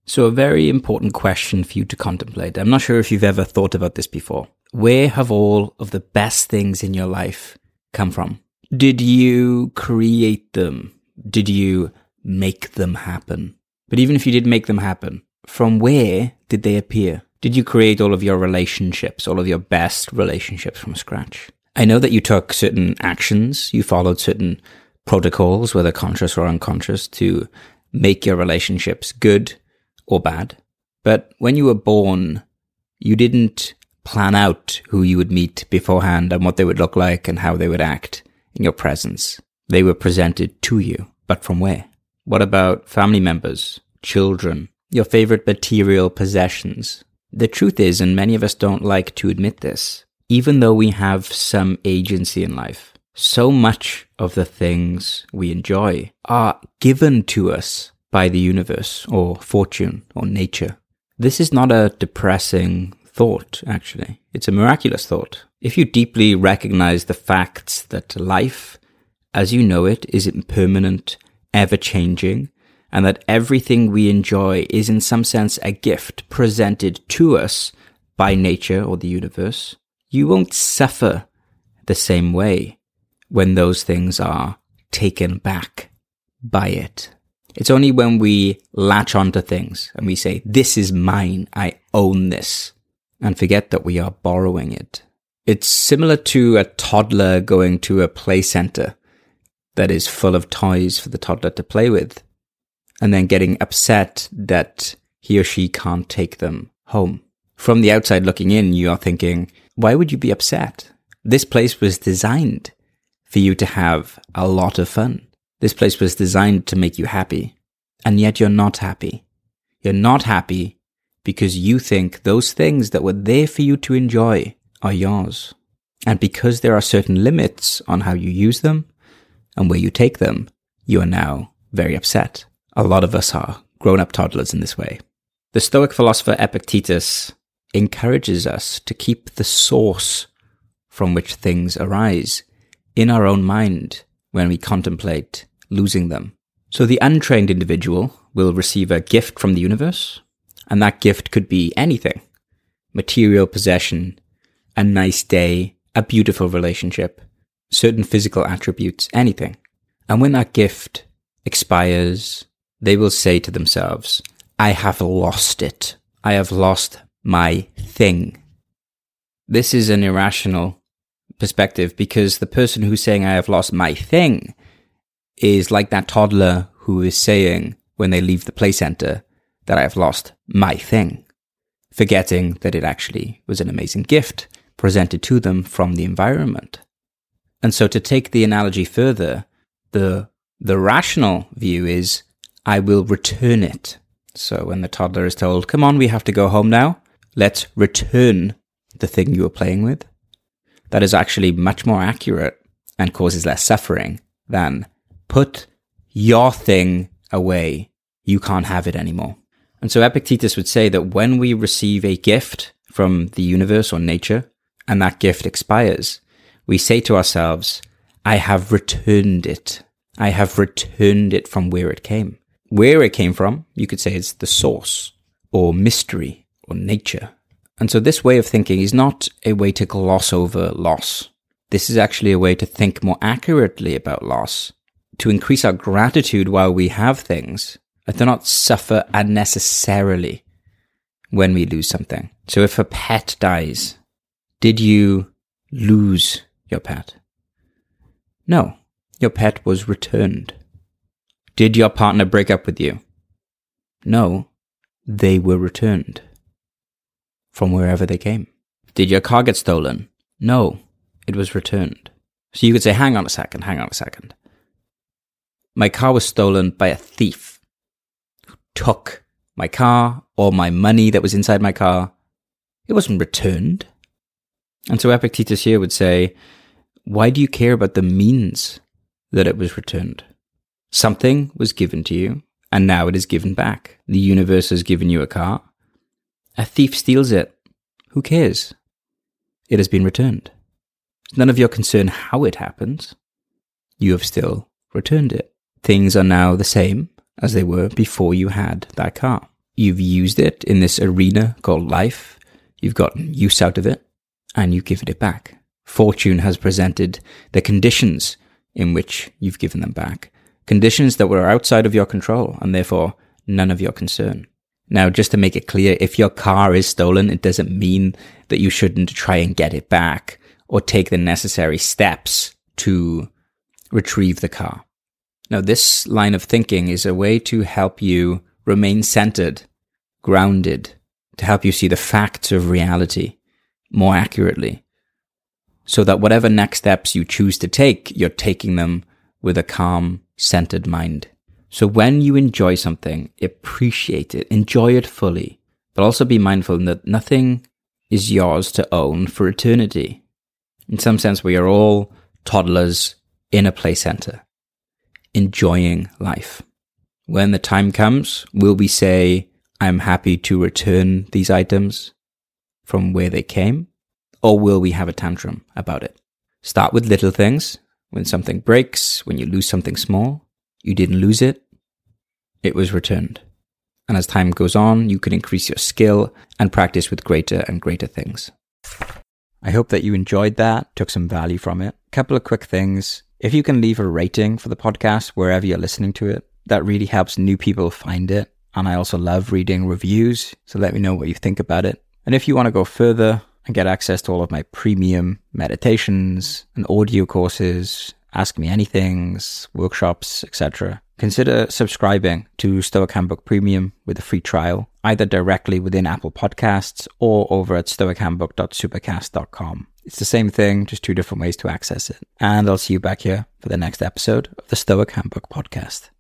So a very important question for you to contemplate. I'm not sure if you've ever thought about this before. Where have all of the best things in your life come from? Did you create them? Did you make them happen? But even if you did make them happen, from where did they appear? Did you create all of your relationships, all of your best relationships from scratch? I know that you took certain actions, you followed certain protocols, whether conscious or unconscious, to make your relationships good or bad. But when you were born, you didn't plan out who you would meet beforehand and what they would look like and how they would act in your presence. They were presented to you, but from where? What about family members, children, your favorite material possessions? The truth is, and many of us don't like to admit this, even though we have some agency in life, so much of the things we enjoy are given to us by the universe or fortune or nature. This is not a depressing thought, actually. It's a miraculous thought. If you deeply recognize the facts that life, as you know it, is impermanent, ever-changing, and that everything we enjoy is in some sense a gift presented to us by nature or the universe, you won't suffer the same way when those things are taken back by it. It's only when we latch onto things and we say, this is mine, I own this, and forget that we are borrowing it. It's similar to a toddler going to a play center that is full of toys for the toddler to play with, and then getting upset that he or she can't take them home. From the outside looking in, you are thinking, why would you be upset? This place was designed for you to have a lot of fun. This place was designed to make you happy, and yet you're not happy. You're not happy because you think those things that were there for you to enjoy are yours. And because there are certain limits on how you use them and where you take them, you are now very upset. A lot of us are grown-up toddlers in this way. The Stoic philosopher Epictetus encourages us to keep the source from which things arise in our own mind when we contemplate losing them. So the untrained individual will receive a gift from the universe, and that gift could be anything. Material possession, a nice day, a beautiful relationship, certain physical attributes, anything. And when that gift expires, they will say to themselves, I have lost it. I have lost my thing. This is an irrational perspective because the person who's saying I have lost my thing is like that toddler who is saying when they leave the play center that I have lost my thing, forgetting that it actually was an amazing gift presented to them from the environment. And so to take the analogy further, the rational view is I will return it. So when the toddler is told, come on, we have to go home now, let's return the thing you were playing with, that is actually much more accurate and causes less suffering than put your thing away. You can't have it anymore. And so Epictetus would say that when we receive a gift from the universe or nature, and that gift expires, we say to ourselves, I have returned it. I have returned it from where it came. Where it came from, you could say it's the source, or mystery, or nature. And so this way of thinking is not a way to gloss over loss. This is actually a way to think more accurately about loss, to increase our gratitude while we have things, and to not suffer unnecessarily when we lose something. So if a pet dies, did you lose your pet? No, your pet was returned. Did your partner break up with you? No, they were returned from wherever they came. Did your car get stolen? No, it was returned. So you could say, hang on a second. My car was stolen by a thief who took my car or my money that was inside my car. It wasn't returned. And so Epictetus here would say, why do you care about the means that it was returned? Something was given to you, and now it is given back. The universe has given you a car. A thief steals it. Who cares? It has been returned. It's none of your concern how it happens. You have still returned it. Things are now the same as they were before you had that car. You've used it in this arena called life. You've gotten use out of it, and you've given it back. Fortune has presented the conditions in which you've given them back. Conditions that were outside of your control, and therefore none of your concern. Now, just to make it clear, if your car is stolen, it doesn't mean that you shouldn't try and get it back or take the necessary steps to retrieve the car. Now, this line of thinking is a way to help you remain centered, grounded, to help you see the facts of reality more accurately, so that whatever next steps you choose to take, you're taking them with a calm, centered mind. So when you enjoy something, appreciate it, enjoy it fully, but also be mindful that nothing is yours to own for eternity. In some sense, we are all toddlers in a play center, enjoying life. When the time comes, will we say, I'm happy to return these items from where they came? Or will we have a tantrum about it? Start with little things. When something breaks, when you lose something small, you didn't lose it, it was returned. And as time goes on, you can increase your skill and practice with greater and greater things. I hope that you enjoyed that, took some value from it. Couple of quick things. If you can leave a rating for the podcast wherever you're listening to it, that really helps new people find it. And I also love reading reviews, so let me know what you think about it. And if you want to go further and get access to all of my premium meditations and audio courses, Ask Me Anythings, workshops, etc., consider subscribing to Stoic Handbook Premium with a free trial, either directly within Apple Podcasts or over at stoichandbook.supercast.com. It's the same thing, just two different ways to access it. And I'll see you back here for the next episode of the Stoic Handbook Podcast.